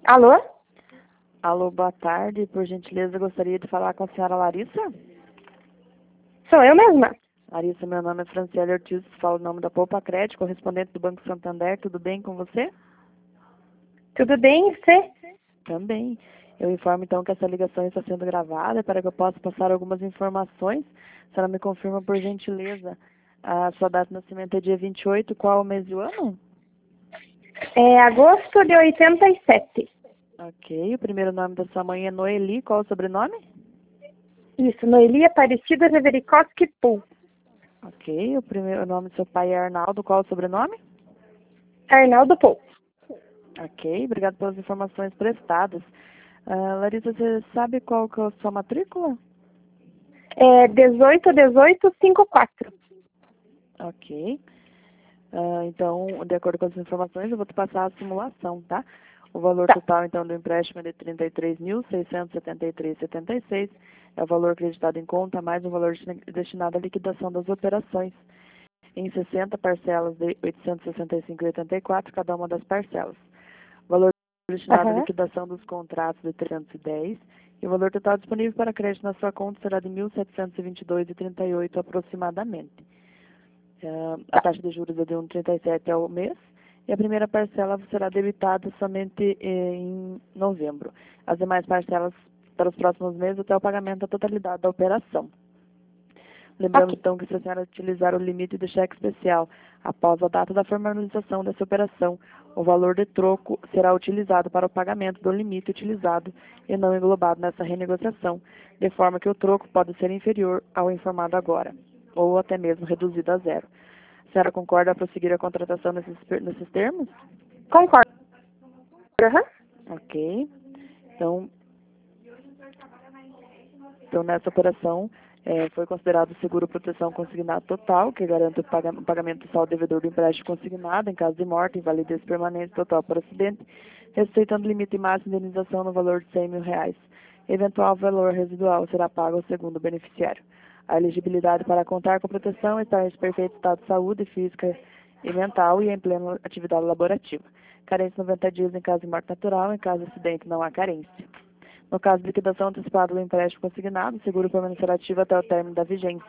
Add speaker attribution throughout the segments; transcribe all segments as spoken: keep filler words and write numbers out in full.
Speaker 1: Alô?
Speaker 2: Alô, boa tarde. Por gentileza, gostaria de falar com a senhora Larissa.
Speaker 1: Sou eu mesma.
Speaker 2: Larissa, meu nome é Franciele Ortiz, falo o nome da Poupa Crédito, correspondente do Banco Santander. Tudo bem com você?
Speaker 1: Tudo bem, e você?
Speaker 2: Também. Eu informo então que essa ligação está sendo gravada para que eu possa passar algumas informações. A senhora me confirma, por gentileza, a sua data de nascimento é dia vinte e oito, qual o mês e o ano?
Speaker 1: É agosto de oitenta e sete.
Speaker 2: Ok. O primeiro nome da sua mãe é Noeli, qual o sobrenome?
Speaker 1: Isso, Noeli Aparecida Reverikoski Pool.
Speaker 2: Ok. O primeiro nome do seu pai é Arnaldo, qual o sobrenome?
Speaker 1: Arnaldo Pool.
Speaker 2: Ok, obrigado pelas informações prestadas. Ah, Larissa, você sabe qual que é a sua matrícula?
Speaker 1: É dezoito, dezoito, cinquenta e quatro.
Speaker 2: Ok. Ah, então, de acordo com as informações, eu vou te passar a simulação, tá? O valor
Speaker 1: Tá.
Speaker 2: total, então, do empréstimo é de trinta e três mil, seiscentos e setenta e três vírgula setenta e seis. É o valor acreditado em conta, mais o valor destinado à liquidação das operações, em sessenta parcelas de oitocentos e sessenta e cinco vírgula oitenta e quatro, cada uma das parcelas. O valor destinado à
Speaker 1: Aham.
Speaker 2: liquidação dos contratos de trezentos e dez e o valor total disponível para crédito na sua conta será de mil setecentos e vinte e dois vírgula trinta e oito aproximadamente. Uh, a
Speaker 1: Tá.
Speaker 2: taxa de juros é de um vírgula trinta e sete ao mês e a primeira parcela será debitada somente em novembro. As demais parcelas para os próximos meses até o pagamento da totalidade da operação. Lembramos,
Speaker 1: Ok.
Speaker 2: então, que se a senhora utilizar o limite do cheque especial após a data da formalização dessa operação, o valor de troco será utilizado para o pagamento do limite utilizado e não englobado nessa renegociação, de forma que o troco pode ser inferior ao informado agora, ou até mesmo reduzido a zero. A senhora concorda a prosseguir a contratação nesses, nesses termos?
Speaker 1: Concordo. Aham.
Speaker 2: Ok. Então, Então, nessa operação, eh, foi considerado seguro proteção consignado total, que garante o paga- o pagamento total ao devedor do empréstimo consignado em caso de morte, invalidez permanente total por acidente, respeitando o limite máximo de indenização no valor de cem mil reais. Eventual valor residual será pago ao segundo beneficiário. A elegibilidade para contar com proteção está em perfeito estado de saúde física e mental e em plena atividade laborativa. Carência noventa dias em caso de morte natural, em caso de acidente não há carência. No caso de liquidação antecipada do empréstimo consignado, o seguro permanecerá ativo até o término da vigência.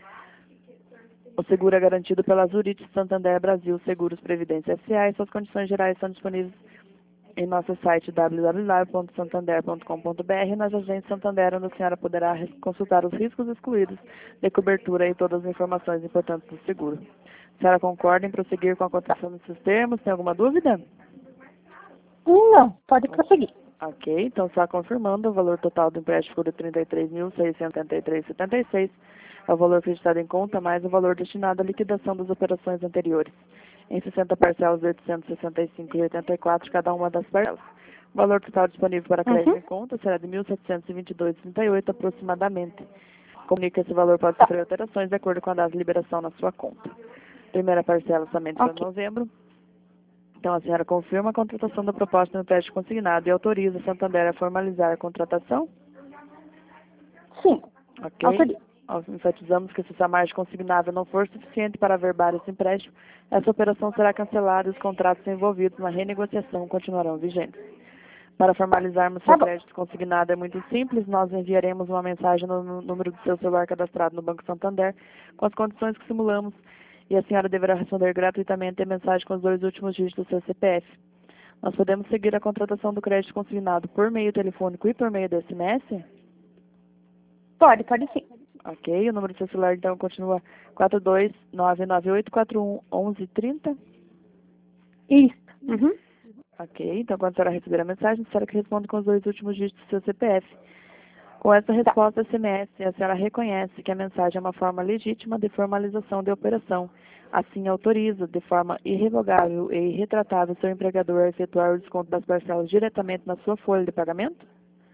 Speaker 2: O seguro é garantido pela Zurich Santander Brasil Seguros Previdência S A e suas condições gerais são disponíveis em nosso site w w w ponto santander ponto com ponto b r e nas agências Santander, onde a senhora poderá consultar os riscos excluídos de cobertura e todas as informações importantes do seguro. A senhora concorda em prosseguir com a cotação desses termos? Tem alguma dúvida?
Speaker 1: Não, pode prosseguir.
Speaker 2: Ok, então só confirmando, o valor total do empréstimo foi de trinta e três mil, seiscentos e setenta e três vírgula setenta e seis, é o valor acreditado em conta, mais o valor destinado à liquidação das operações anteriores, em sessenta parcelas de oitocentos e sessenta e cinco vírgula oitenta e quatro cada uma das parcelas. O valor total disponível para crédito
Speaker 1: Uhum.
Speaker 2: em conta será de mil setecentos e vinte e dois vírgula trinta e oito aproximadamente. Comunica que esse valor pode sofrer alterações de acordo com a data de liberação na sua conta. Primeira parcela somente para
Speaker 1: Ok.
Speaker 2: novembro. Então, a senhora confirma a contratação da proposta no empréstimo consignado e autoriza a Santander a formalizar a contratação?
Speaker 1: Sim.
Speaker 2: Ok.
Speaker 1: Autorizo.
Speaker 2: Nós enfatizamos que se essa margem consignável não for suficiente para averbar esse empréstimo, essa operação será cancelada e os contratos envolvidos na renegociação continuarão vigentes. Para formalizarmos
Speaker 1: Tá
Speaker 2: seu
Speaker 1: bom.
Speaker 2: crédito consignado é muito simples, nós enviaremos uma mensagem no número do seu celular cadastrado no Banco Santander com as condições que simulamos e a senhora deverá responder gratuitamente a mensagem com os dois últimos dígitos do seu C P F. Nós podemos seguir a contratação do crédito consignado por meio telefônico e por meio do S M S?
Speaker 1: Pode, pode sim.
Speaker 2: Ok, o número do seu celular então continua quatro dois nove nove oito quatro um um um três zero.
Speaker 1: Isso. Uhum.
Speaker 2: Ok, então quando a senhora receber a mensagem, a senhora que responde com os dois últimos dígitos do seu C P F. Com essa
Speaker 1: Tá.
Speaker 2: resposta S M S, a senhora reconhece que a mensagem é uma forma legítima de formalização de operação. Assim, autoriza, de forma irrevogável e irretratável, seu empregador a efetuar o desconto das parcelas diretamente na sua folha de pagamento?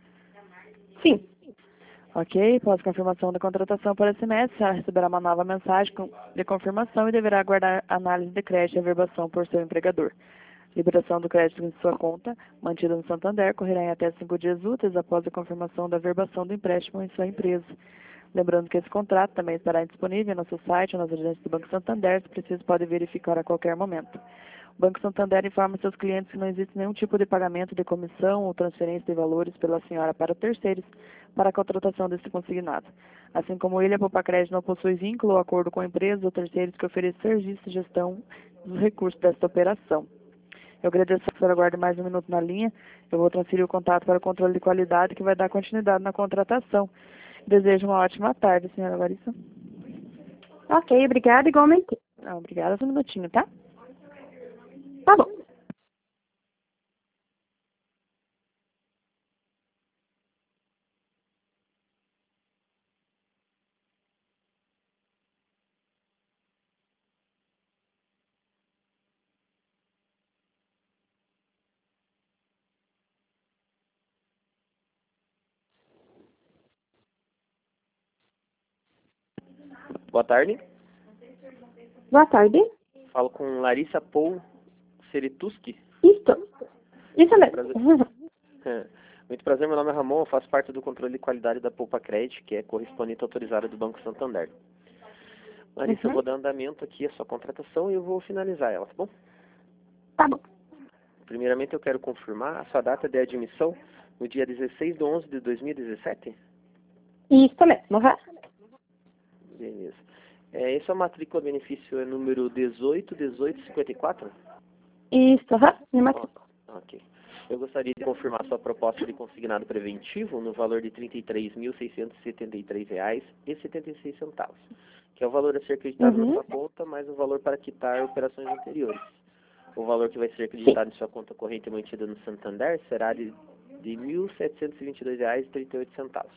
Speaker 1: Sim.
Speaker 2: Ok, após confirmação da contratação por S M S, a senhora receberá uma nova mensagem de confirmação e deverá aguardar análise de crédito e averbação por seu empregador. Liberação do crédito em sua conta, mantida no Santander, ocorrerá em até cinco dias úteis após a confirmação da averbação do empréstimo em sua empresa. Lembrando que esse contrato também estará disponível no nosso site ou nas agências do Banco Santander, se preciso pode verificar a qualquer momento. Banco Santander informa seus clientes que não existe nenhum tipo de pagamento de comissão ou transferência de valores pela senhora para terceiros para a contratação desse consignado. Assim como ele, a Poupa-Crédito não possui vínculo ou acordo com empresas ou terceiros que ofereçam serviço de gestão dos recursos desta operação. Eu agradeço que a senhora aguarde mais um minuto na linha. Eu vou transferir o contato para o controle de qualidade que vai dar continuidade na contratação. Desejo uma ótima tarde, senhora Larissa.
Speaker 1: Ok, obrigada, igualmente.
Speaker 2: Ah, obrigada, só um minutinho, tá?
Speaker 1: Tá bom.
Speaker 3: Boa tarde.
Speaker 1: Boa tarde.
Speaker 3: Falo com Larissa Paul Serituski.
Speaker 1: Isso. Isso mesmo.
Speaker 3: Prazer. Muito prazer, meu nome é Ramon, eu faço parte do controle de qualidade da Poupa-Crédito, que é correspondente autorizada do Banco Santander. Larissa,
Speaker 1: Uhum.
Speaker 3: eu vou dar andamento aqui à sua contratação e eu vou finalizar ela, tá bom?
Speaker 1: Tá bom.
Speaker 3: Primeiramente, eu quero confirmar a sua data de admissão no dia dezesseis de onze de dois mil e dezessete?
Speaker 1: Isso mesmo. Uhum.
Speaker 3: Beleza. É, essa matrícula benefício é número dezoito, dezoito, cinquenta e quatro?
Speaker 1: Isso, uhum. Minha matrícula.
Speaker 3: Oh, ok. Eu gostaria de confirmar sua proposta de consignado preventivo no valor de trinta e três mil, seiscentos e setenta e três reais e setenta e seis centavos, que é o valor a ser acreditado
Speaker 1: Uhum.
Speaker 3: na sua conta, mais o valor para quitar operações anteriores. O valor que vai ser acreditado Sim. em sua conta corrente mantida no Santander será de, de mil setecentos e vinte e dois reais e trinta e oito centavos.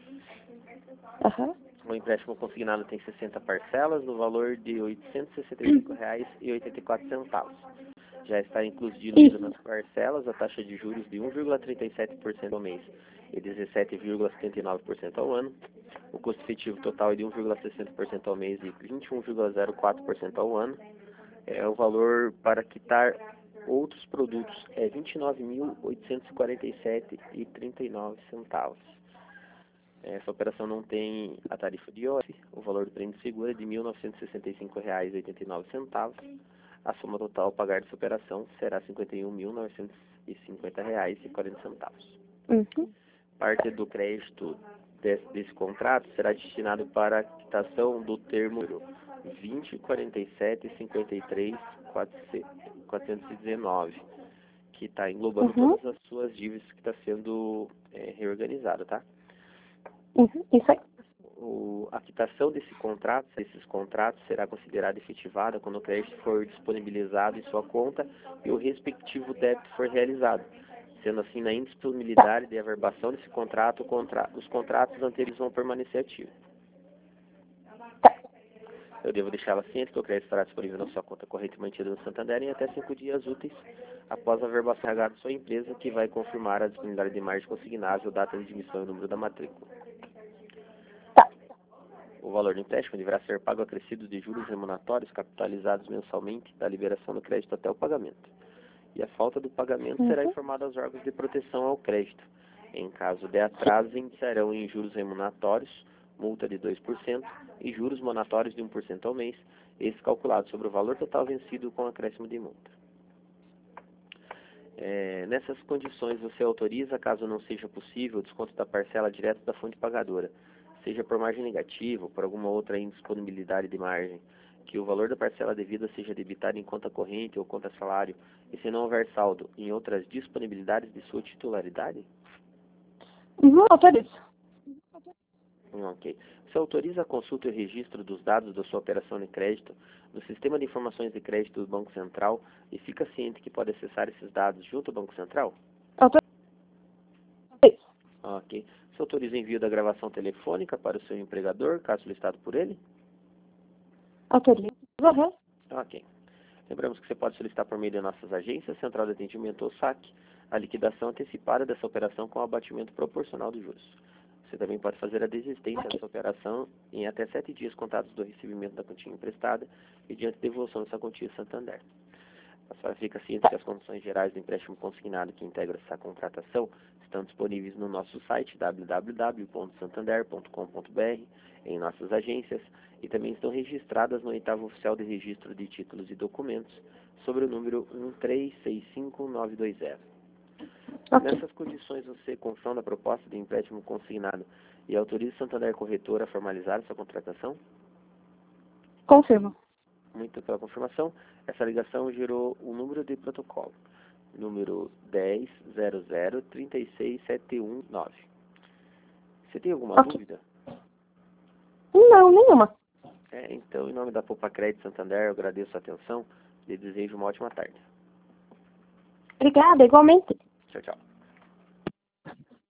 Speaker 1: Uhum.
Speaker 3: O empréstimo consignado tem sessenta parcelas no valor de oitocentos e sessenta e cinco reais e oitenta e quatro centavos. Já está incluído nas parcelas a taxa de juros de um vírgula trinta e sete por cento ao mês e dezessete vírgula setenta e nove por cento ao ano. O custo efetivo total é de um vírgula sessenta por cento ao mês e vinte e um vírgula zero quatro por cento ao ano. É, o valor para quitar outros produtos é vinte e nove mil, oitocentos e quarenta e sete reais e trinta e nove centavos. Essa operação não tem a tarifa de I O F. O valor do prêmio de seguro é de mil novecentos e sessenta e cinco reais e oitenta e nove centavos. A soma total a pagar dessa operação será cinquenta e um mil, novecentos e cinquenta reais e quarenta centavos.
Speaker 1: Uhum.
Speaker 3: Parte do crédito desse, desse contrato será destinado para a quitação do termo vinte, quarenta e sete, cinquenta e três, quatrocentos e dezenove, que está englobando
Speaker 1: Uhum.
Speaker 3: todas as suas dívidas que está sendo é, reorganizada, tá?
Speaker 1: Uhum. Isso aí.
Speaker 3: O, a quitação desse contrato, desses contratos, será considerada efetivada quando o crédito for disponibilizado em sua conta e o respectivo débito for realizado. Sendo assim, na indisponibilidade de averbação desse contrato, o contra, os contratos anteriores vão permanecer ativos. Eu devo deixá-la ciente que o crédito estará disponível na sua conta corrente mantida no Santander em até cinco dias úteis após a averbação carregada de sua empresa, que vai confirmar a disponibilidade de margem consignável, data de admissão e o número da matrícula. O valor do empréstimo deverá ser pago acrescido de juros remuneratórios capitalizados mensalmente da liberação do crédito até o pagamento. E a falta do pagamento
Speaker 1: Uhum.
Speaker 3: será informada aos órgãos de proteção ao crédito. Em caso de atraso, iniciarão em juros remuneratórios, multa de dois por cento e juros monatórios de um por cento ao mês, esse calculado sobre o valor total vencido com acréscimo de multa. É, nessas condições, você autoriza, caso não seja possível, o desconto da parcela direto da fonte pagadora, seja por margem negativa ou por alguma outra indisponibilidade de margem, que o valor da parcela devida seja debitado em conta corrente ou conta salário, e se não houver saldo em outras disponibilidades de sua titularidade?
Speaker 1: Uhum. Autorizo.
Speaker 3: Hum, ok. Você autoriza a consulta e o registro dos dados da sua operação de crédito no Sistema de Informações de Crédito do Banco Central e fica ciente que pode acessar esses dados junto ao Banco Central?
Speaker 1: Autorizo.
Speaker 3: Ok. Você autoriza o envio da gravação telefônica para o seu empregador, caso solicitado por ele?
Speaker 1: Autorizo. Uhum.
Speaker 3: Ok. Lembramos que você pode solicitar por meio de nossas agências, Central de Atendimento ou S A C, a liquidação antecipada dessa operação com abatimento proporcional dos juros. Você também pode fazer a desistência dessa operação em até sete dias contados do recebimento da quantia emprestada e diante da devolução dessa quantia Santander. A senhora fica ciente que as condições gerais do empréstimo consignado que integra essa contratação estão disponíveis no nosso site w w w ponto santander ponto com ponto b r, em nossas agências, e também estão registradas no oitavo oficial de registro de títulos e documentos, sobre o número um três seis cinco nove dois zero.
Speaker 1: Ok.
Speaker 3: Nessas condições, você confirma a proposta de empréstimo consignado e autoriza o Santander Corretora a formalizar sua contratação?
Speaker 1: Confirmo.
Speaker 3: Muito pela confirmação. Essa ligação gerou o número de protocolo, número dez zero zero três seis sete um nove. Você tem alguma
Speaker 1: Ok.
Speaker 3: dúvida?
Speaker 1: Não, nenhuma.
Speaker 3: É, então, em nome da Poupa Crédito Santander, eu agradeço a atenção e desejo uma ótima tarde.
Speaker 1: Obrigada, igualmente.
Speaker 3: Tchau, tchau.